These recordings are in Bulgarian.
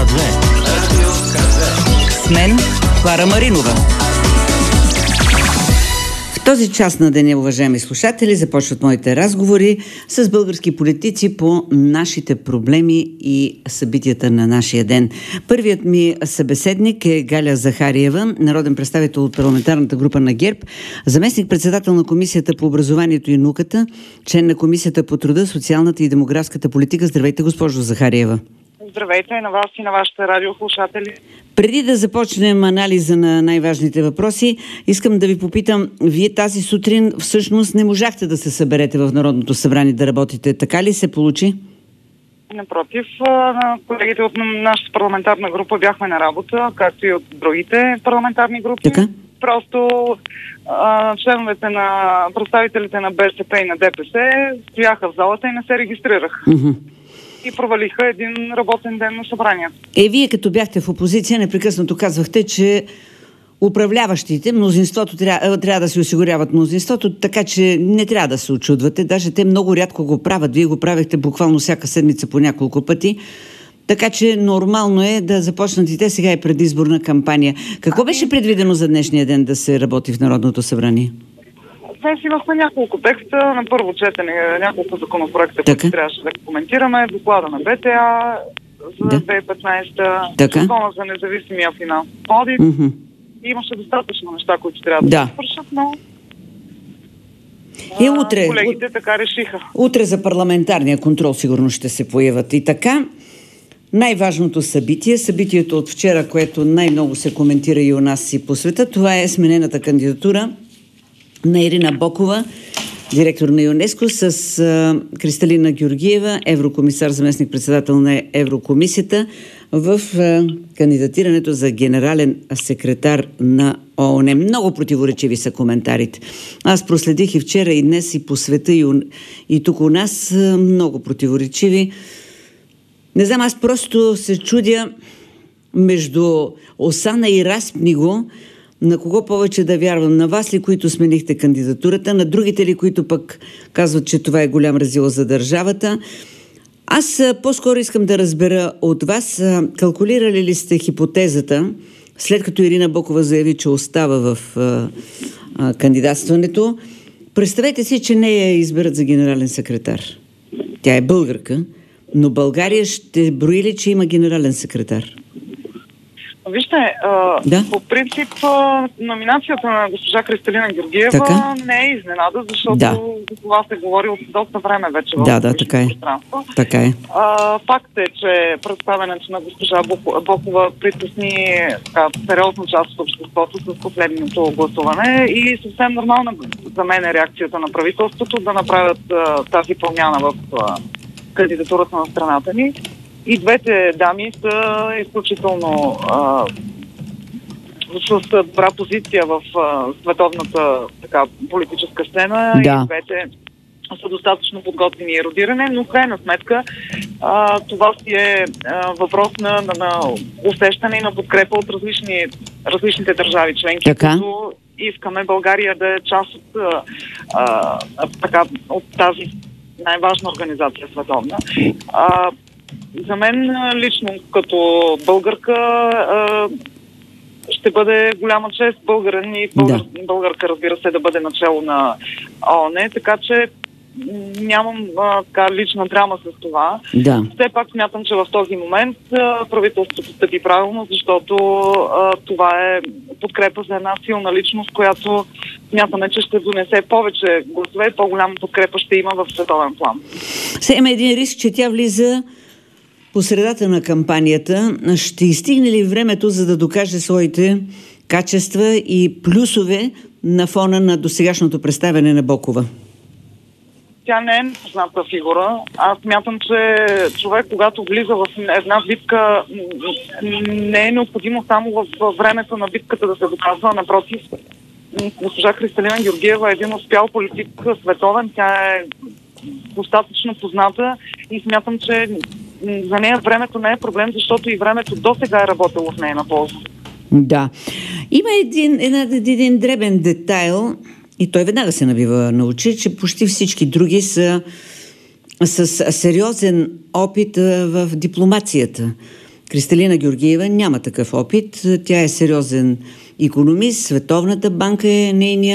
К2. Радио К2. С мен Клара Маринова. В този час на деня, уважаеми слушатели, започват моите разговори с български политици по нашите проблеми и събитията на нашия ден. Първият ми събеседник е Галя Захариева, народен представител от парламентарната група на ГЕРБ, заместник-председател на Комисията по образованието и науката, член на Комисията по труда, социалната и демографската политика. Здравейте, госпожо Захариева. Здравейте на вас и на вашите радиослушатели. Преди да започнем анализа на най-важните въпроси, искам да ви попитам, вие тази сутрин всъщност не можахте да се съберете в Народното събрание да работите. Така ли се получи? Напротив, колегите от нашата парламентарна група бяхме на работа, както и от другите парламентарни групи. Така? Просто членовете на представителите на БСП и на ДПС стояха в залата и не се регистрираха. И провалиха един работен ден на събранието. Вие като бяхте в опозиция, непрекъснато казвахте, че управляващите, мнозинството трябва да си осигуряват мнозинството, така че не трябва да се очудвате. Даже те много рядко го правят. Вие го правихте буквално всяка седмица по няколко пъти. Така че нормално е да започнат и те, сега е предизборна кампания. Какво беше предвидено за днешния ден да се работи в Народното събрание? Днес имахме няколко текста, на първо четене няколко законопроекта, които трябваше да коментираме. Доклада на БТА за 2015, закона за независимия финансов одит. Имаше достатъчно неща, които трябва да се свършат, но утре, колегите така решиха. Утре за парламентарния контрол сигурно ще се появят. И така, най-важното събитието от вчера, което най-много се коментира и у нас и по света, това е сменената кандидатура на Ирина Бокова, директор на ЮНЕСКО, с Кристалина Георгиева, еврокомисар, заместник-председател на Еврокомисията, в кандидатирането за генерален секретар на ООН. Много противоречиви са коментарите. Аз проследих и вчера, и днес, и по света, и тук у нас много противоречиви. Не знам, аз просто се чудя между Осана и Распниго, на кого повече да вярвам? На вас ли, които сменихте кандидатурата? На другите ли, които пък казват, че това е голям разил за държавата? Аз по-скоро искам да разбера от вас, калкулирали ли сте хипотезата, след като Ирина Бокова заяви, че остава в кандидатстването? Представете си, че не я изберат за генерален секретар. Тя е българка, но България ще брои ли, че има генерален секретар? Вижте, по принцип номинацията на госпожа Кристалина Георгиева не е изненада, защото за това се говори от доста време вече в пространство. Така е. Факт е, че представянето на госпожа Бокова притесни сериозна част от обществото с последното гласуване и съвсем нормална за мен е реакцията на правителството да направят тази промяна в кандидатурата на страната ни. И двете дами са изключително с добра позиция в световната политическа сцена. И двете са достатъчно подготвени и ерудиране, но в крайна сметка това си е въпрос на усещане и на подкрепа от различните държави членки, които искаме България да е част от тази най-важна организация световна. За мен лично като българка ще бъде голяма чест българин и българка, разбира се, да бъде начало на ООН, така че нямам лична драма с това. Все пак смятам, че в този момент правителството стъпи правилно, защото това е подкрепа за една силна личност, която смятаме, че ще донесе повече гласове, по-голяма подкрепа ще има в световен план. Сега има един риск, че тя влиза по средата на кампанията. Ще изстигне ли времето, за да докаже своите качества и плюсове на фона на досегашното представяне на Бокова? Тя не е непозната фигура. Аз смятам, че човек, когато влиза в една битка, не е необходимо само в времето на битката да се доказва. Напротив, госпожа Кристалина Георгиева е един успял политик световен. Тя е достатъчно позната и смятам, че за нея времето не е проблем, защото и времето досега е работило в нея на полза. Да. Има един дребен детайл, и той веднага се набива на очи, че почти всички други са с сериозен опит в дипломацията. Кристалина Георгиева няма такъв опит. Тя е сериозен икономист. Световната банка е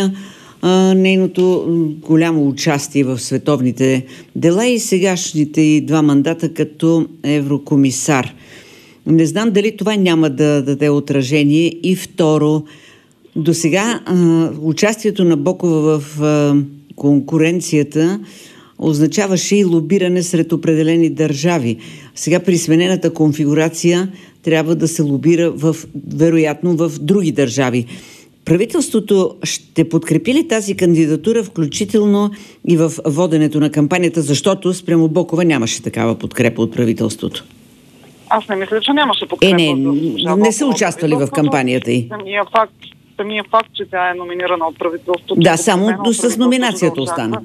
нейното голямо участие в световните дела и сегашните и 2 мандата като еврокомисар. Не знам дали това няма да даде отражение. И второ, до сега участието на Бокова в конкуренцията означаваше и лобиране сред определени държави. Сега при сменената конфигурация трябва да се лобира вероятно в други държави. Правителството ще подкрепи ли тази кандидатура, включително и в воденето на кампанията, защото спрямо Бокова нямаше такава подкрепа от правителството? Аз не мисля, че нямаше подкрепа. Не са участвали в кампанията й. Самия факт, че тя е номинирана от правителството. Да, само с номинацията остана.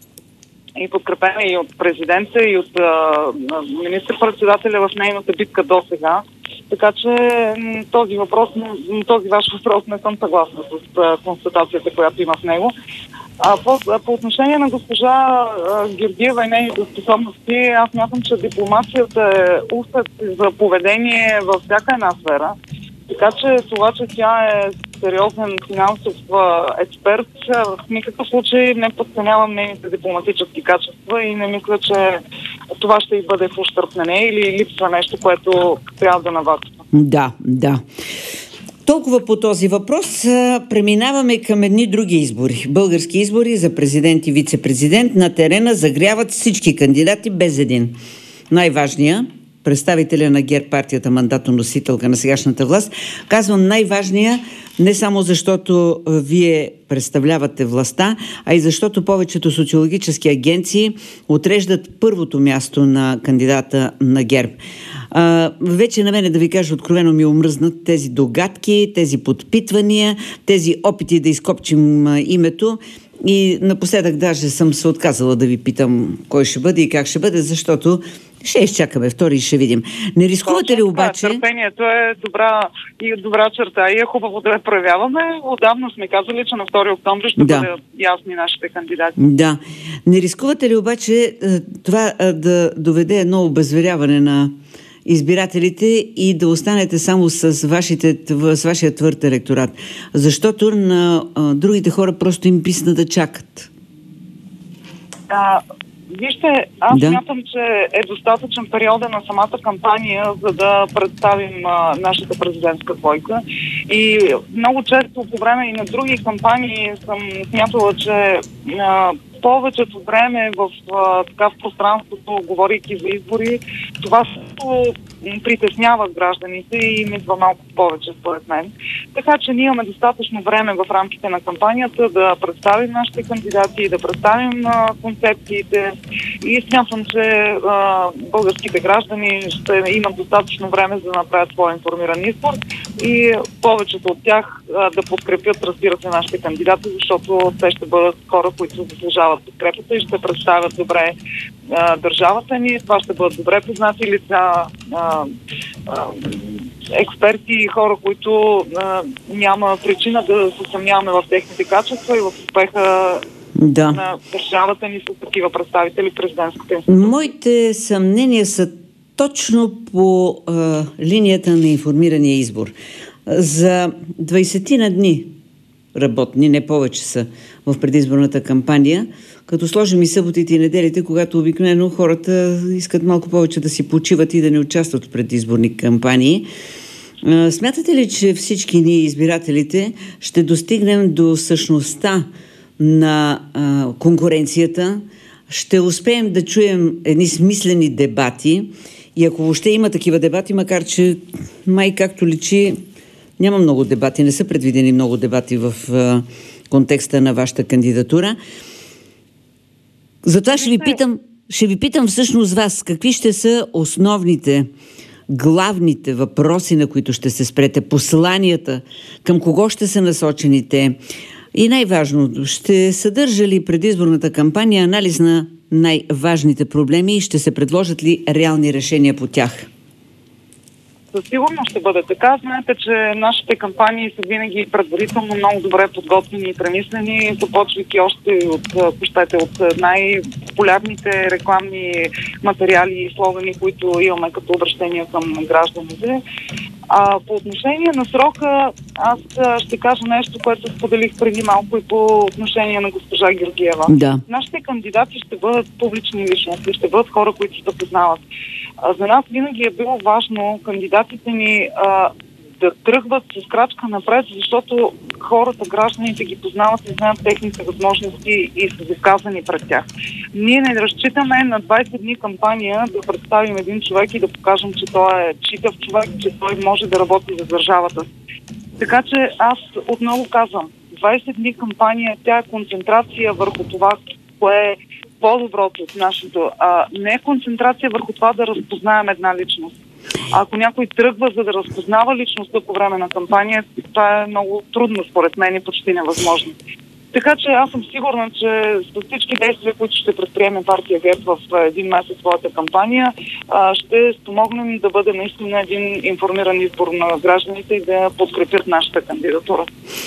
И подкрепена и от президента, и от министър-председателя в нейната битка до сега. Така че този ваш въпрос не съм съгласна с констатацията, която има в него. По отношение на госпожа Георгиева и нейните способности, аз мятам, че дипломацията е усет за поведение във всяка една сфера. Така че това, че тя е сериозен финансов експерт, в никакъв случай не подценявам нейните дипломатически качества и не мисля, че това ще й бъде в ущърб на нея или липсва нещо, което трябва да навакса. Да. Толкова по този въпрос. Преминаваме към едни други избори. Български избори за президент и вице-президент. На терена загряват всички кандидати без един. Най-важният, представителя на ГЕРБ, партията мандатоносителка на сегашната власт. Казвам най-важния не само защото вие представлявате властта, а и защото повечето социологически агенции отреждат първото място на кандидата на ГЕРБ. Вече на мене, да ви кажа откровено, ми омръзнат тези догадки, тези подпитвания, тези опити да изкопчим името. И напоследък даже съм се отказала да ви питам кой ще бъде и как ще бъде, защото ще изчакаме втори и ще видим. Не рискувате ли обаче... Търпението е добра черта и е хубаво да я проявяваме. Отдавна сме казали, че на 2 октомври ще бъдат ясни нашите кандидати. Да. Не рискувате ли обаче това да доведе едно обезверяване на избирателите и да останете само с вашия твърд електорат? Защото на другите хора просто им писна да чакат. Вижте, аз смятам, че е достатъчен периода на самата кампания, за да представим нашата президентска двойка. И много често по време и на други кампании съм смятала, че повечето време в пространството, говорейки за избори, това също притеснява гражданите и им идва малко повече, според мен. Така че ние имаме достатъчно време в рамките на кампанията да представим нашите кандидати, да представим концепциите и смятам, че българските граждани ще имат достатъчно време за да направят своя информиран избор и повечето от тях да подкрепят, разбира се, нашите кандидати, защото те ще бъдат хора, които заслужават подкрепата и ще представят добре държавата ни. Това ще бъдат добре познати лица, експерти и хора, които няма причина да се съмняваме в техните качества и в успеха на държавата ни с такива представители в президентската институция. Моите съмнения са точно по линията на информирания избор. За 20 дни работни, не повече са в предизборната кампания, като сложим и съботите и неделите, когато обикновено хората искат малко повече да си почиват и да не участват в предизборни кампании. Смятате ли, че всички ние, избирателите, ще достигнем до същността на конкуренцията? Ще успеем да чуем едни смислени дебати и ако въобще има такива дебати, макар че май както личи, няма много дебати, не са предвидени много дебати в контекста на вашата кандидатура. Затова ще ви питам всъщност вас, какви ще са основните, главните въпроси, на които ще се спрете, посланията, към кого ще са насочените и най-важно, ще съдържа ли предизборната кампания анализ на най-важните проблеми и ще се предложат ли реални решения по тях? Със сигурност ще бъде така. Знаете, че нашите кампании са винаги предварително много добре подготвени и премислени, започвайки още от най-популярните рекламни материали и слогани, които имаме като обращения към гражданите. По отношение на срока, аз ще кажа нещо, което споделих преди малко и по отношение на госпожа Георгиева. Да. Нашите кандидати ще бъдат публични личности, ще бъдат хора, които се запознават. За нас винаги е било важно кандидатите ни да тръгват с крачка напред, защото хората, гражданите ги познават и знаят техните възможности и са доказани пред тях. Ние не разчитаме на 20 дни кампания да представим един човек и да покажем, че той е читав човек, че той може да работи за държавата. Така че аз отново казвам, 20 дни кампания, тя е концентрация върху това, кое е по-доброто от нашето. Не е концентрация върху това да разпознаем една личност. Ако някой тръгва за да разпознава личността по време на кампания, това е много трудно според мен и почти невъзможно. Така че аз съм сигурна, че с всички действия, които ще предприеме партия ГЕРБ в един месец своята кампания, ще спомогнем да бъде наистина един информиран избор на гражданите и да подкрепят нашата кандидатура.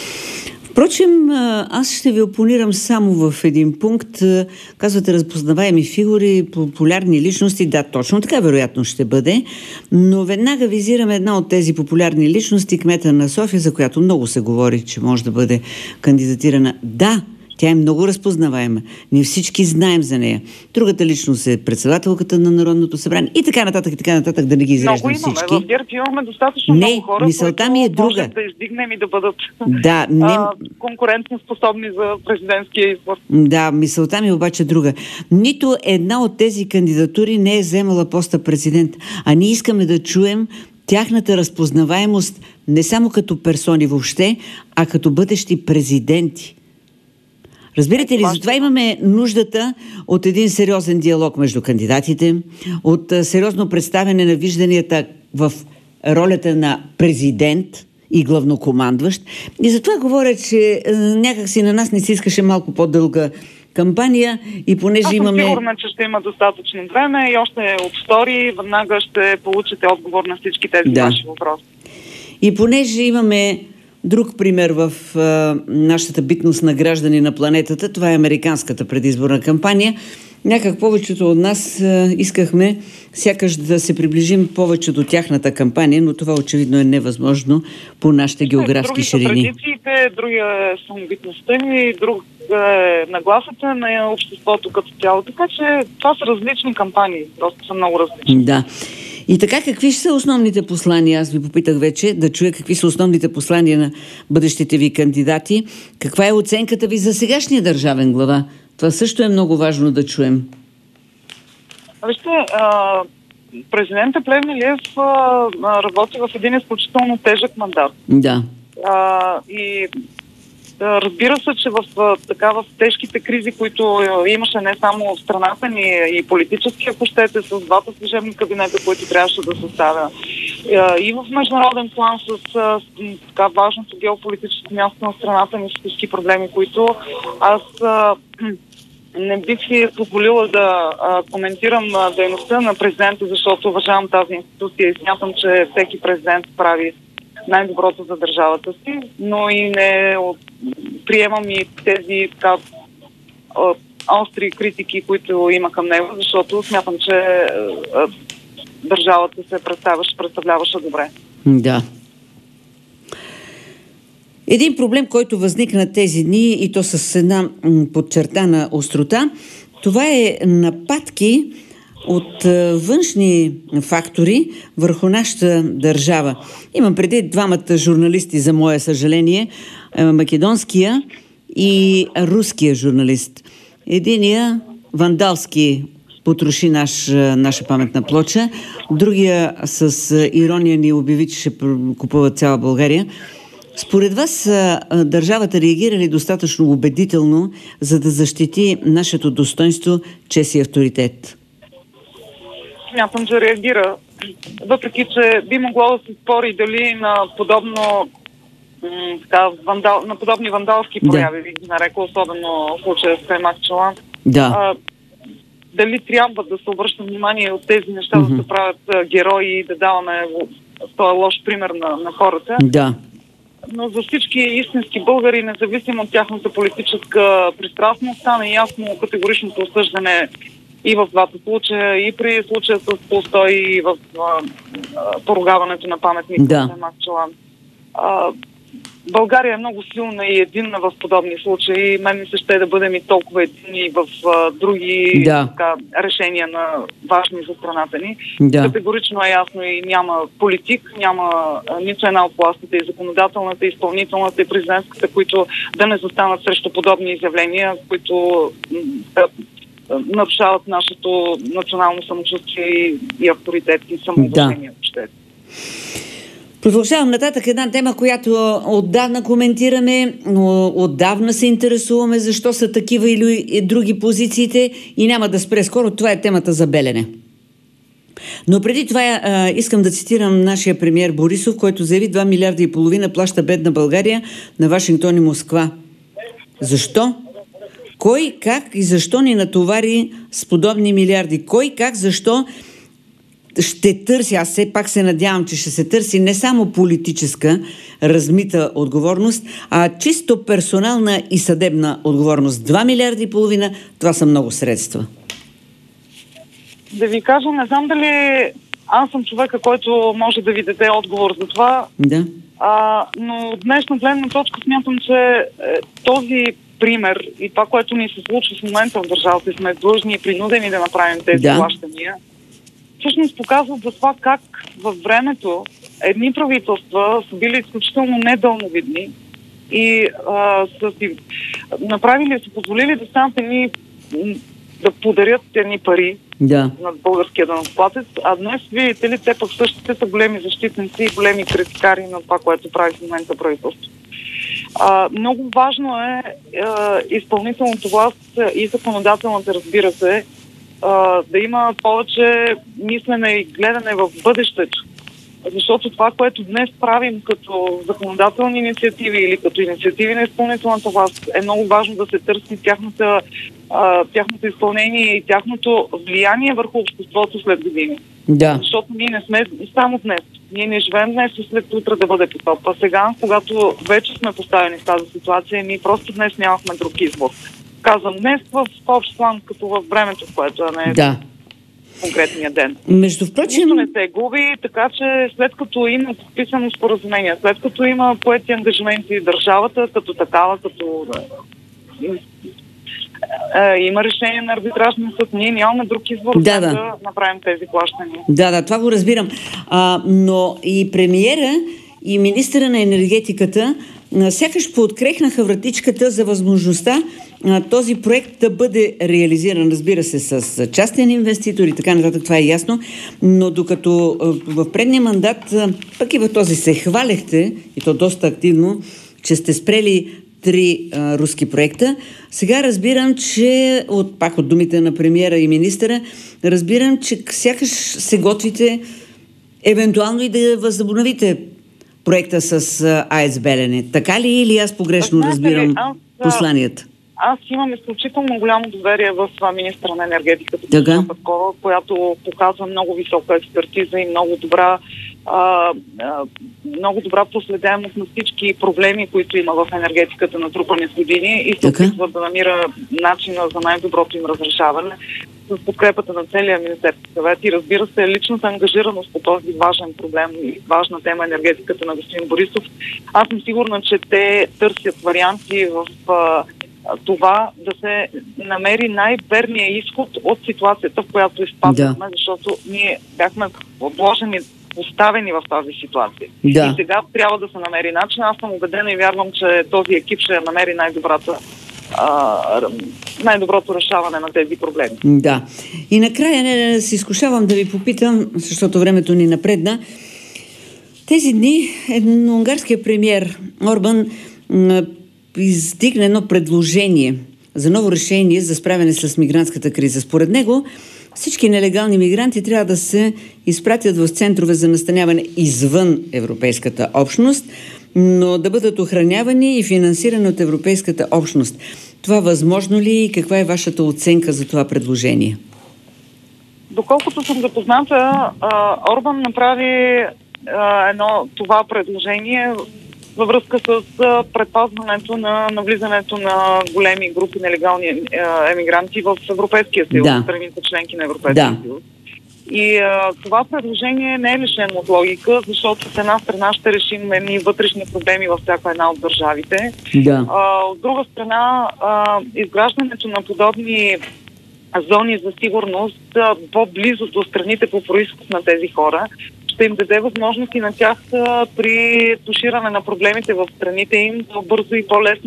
Впрочем, аз ще ви опонирам само в един пункт. Казвате разпознаваеми фигури, популярни личности. Да, точно така вероятно ще бъде. Но веднага визираме една от тези популярни личности, кмета на София, за която много се говори, че може да бъде кандидатирана. Да, тя е много разпознаваема. Ние всички знаем за нея. Другата личност е председателката на Народното събрание и така нататък, да не ги изреждам всички. Много имаме. В ГЕРБ имаме достатъчно много хора, мисълта ми е друга. Може да издигнем и да бъдат конкурентно способни за президентския избор. Да, мисълта ми е обаче друга. Нито една от тези кандидатури не е вземала поста президент, а ние искаме да чуем тяхната разпознаваемост не само като персони въобще, а като бъдещи президенти. Разбирате ли, затова имаме нуждата от един сериозен диалог между кандидатите, от сериозно представяне на вижданията в ролята на президент и главнокомандващ. И затова говоря, че някакси на нас не се искаше малко по-дълга кампания и понеже имаме... Аз съм сигурна, че ще има достатъчно време и още от втори веднага ще получите отговор на всички тези ваши въпроси. И понеже имаме друг пример в нашата битност на граждани на планетата, това е американската предизборна кампания. Някак повечето от нас искахме сякаш да се приближим повече до тяхната кампания, но това очевидно е невъзможно по нашите географски ширини. Други са традициите, другия е самобитността ни, друг е нагласата на обществото като цяло. Така че това са различни кампании, просто са много различни. Да. И така, какви ще са основните послания? Аз ви попитах вече да чуя какви са основните послания на бъдещите ви кандидати. Каква е оценката ви за сегашния държавен глава? Това също е много важно да чуем. Вижте, президентът Плевнелиев работи в един изключително тежък мандат. Да. И разбира се, че в тежките кризи, които имаше не само в страната ни и политически, ако щете, с двата служебни кабинета, които трябваше да съставя, и в международен план с важното геополитическо място на страната ни с всички проблеми, които аз не бих си позволила да коментирам дейността на президента, защото уважавам тази институция и смятам, че всеки президент прави най-доброто за държавата си, но и не приемам и тези остри критики, които има към него, защото смятам, че държавата се представляваше добре. Да. Един проблем, който възникна тези дни и то с една подчертана острота, това е нападки от външни фактори върху нашата държава. Имам преди двамата журналисти, за мое съжаление, македонския и руския журналист. Единия вандалски потроши наша паметна плоча, другия с ирония ни обяви, че ще купува цяла България. Според вас държавата реагира ли достатъчно убедително, за да защити нашето достоинство, чест и авторитет? Смятам, че реагира. Въпреки, че би могло да се спори дали на подобни вандалски прояви, би ги нарекла, особено в случая с Каймак Чалан. Да. Дали трябва да се обръща внимание от тези неща, да се правят герои и да даваме този лош пример на хората. Да. Но за всички истински българи, независимо от тяхната политическа пристрастност, стана ясно категоричното осъждане и в двата случая, и при случая с Толстой, и в поругаването на паметника на Махчелан. България е много силна и единна в подобни случаи. Мен ми се ще да бъдем и толкова единни в други решения на важни за страната ни. Категорично е ясно и няма политик, няма нито една от властите, и законодателната, и изпълнителната, и президентската, които да не застанат срещу подобни изявления, които нарушават нашето национално самочувствие и авторитет и самоуважение въобще. Продължавам нататък една тема, която отдавна коментираме, отдавна се интересуваме защо са такива или други позициите и няма да спре скоро. Това е темата за Белене. Но преди това искам да цитирам нашия премиер Борисов, който заяви 2,5 милиарда плаща бедна България на Вашингтон и Москва. Защо? Кой, как и защо ни натовари с подобни милиарди? Кой, как, защо ще търси, аз все пак се надявам, че ще се търси не само политическа размита отговорност, а чисто персонална и съдебна отговорност. 2,5 милиарда, това са много средства. Да ви кажа, не знам дали аз съм човека, който може да ви даде отговор за това. Да. Но от днешна гледна точка смятам, че този пример и това, което ни се случва в момента в държавата, сме длъжни и принудени да направим тези плащания, всъщност показват за това как във времето едни правителства са били изключително недълновидни и са си направили, са позволили да станат да подарят едни пари на българския данъкоплатец, а днес, видите ли, те пък същите са големи защитници и големи критикари на това, което прави в момента правителство. Много важно е изпълнителната власт и законодателната, разбира се, да има повече мислене и гледане в бъдещето. Защото това, което днес правим като законодателни инициативи или като инициативи на изпълнителната власт, е много важно да се търси тяхното изпълнение и тяхното влияние върху обществото след години. Да. Защото ние не сме само днес. Ние не живеем днес и след утре да бъде потоп. А сега, когато вече сме поставени в тази ситуация, ние просто днес нямахме друг избор. Казвам днес в общ план, като във времето, в което не е конкретния ден. Между впрочем... Нищо не се губи, така че след като има подписано споразумение, след като има поети ангажименти държавата, като такава, като има решение на арбитражния съд, ние нямаме друг избор да направим тези плащания. Да, това го разбирам. Но и премиера, и министъра на енергетиката сякаш пооткрехнаха вратичката за възможността този проект да бъде реализиран, разбира се, с частен инвеститор и така нататък, това е ясно, но докато в предния мандат, пък и в този се хвалехте, и то доста активно, че сте спрели 3 руски проекта, сега разбирам, че пак от думите на премиера и министъра, разбирам, че сякаш се готвите евентуално и да възобновите проекта с АЕЦ Белене. Така ли или аз погрешно разбирам посланията? Аз имам изключително голямо доверие в министъра на енергетиката, която показва много висока експертиза и много добра проследяемост на всички проблеми, които има в енергетиката на трупани с години и се опитва да намира начина за най-доброто им разрешаване с подкрепата на целия Министерски съвет и, разбира се, личната ангажираност по този важен проблем и важна тема енергетиката на господин Борисов. Аз съм сигурна, че те търсят варианти в това да се намери най-верния изход от ситуацията, в която изпаднахме, защото ние бяхме обложени, поставени в тази ситуация. И сега трябва да се намери начин. Аз съм убедена и вярвам, че този екип ще намери най-доброто решаване на тези проблеми. Да. И накрая се изкушавам да ви попитам, защото времето ни напредна. Тези дни унгарският премиер Орбан издигна едно предложение за ново решение за справяне с мигрантската криза. Според него всички нелегални мигранти трябва да се изпратят в центрове за настаняване извън Европейската общност, но да бъдат охранявани и финансирани от Европейската общност. Това възможно ли и каква е вашата оценка за това предложение? Доколкото съм запозната, Орбан направи това предложение във връзка с предпазването на навлизането на големи групи нелегални емигранти в Европейския съюз, страните членки на Европейския съюз. И това предложение не е лишено от логика, защото от една страна ще решим едни вътрешни проблеми във всяка една от държавите. От друга страна, изграждането на подобни зони за сигурност по-близо до страните по произход на тези хора ще им даде възможност и на тях при туширане на проблемите в страните им по-бързо и по-лесно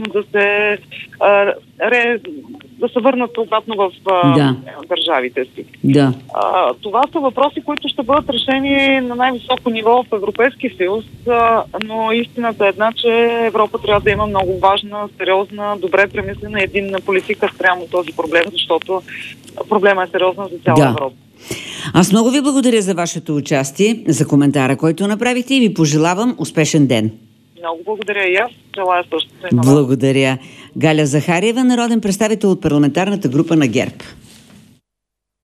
да се върнат обратно в държавите си. Това са въпроси, които ще бъдат решени на най-високо ниво в Европейския съюз, но истината е една, че Европа трябва да има много важна, сериозна, добре премислена единна политика спрямо този проблем, защото проблема е сериозна за цяла Европа. Аз много ви благодаря за вашето участие, за коментара, който направихте и ви пожелавам успешен ден. Много благодаря и аз. Желая също. Благодаря. Галя Захариева, народен представител от парламентарната група на ГЕРБ.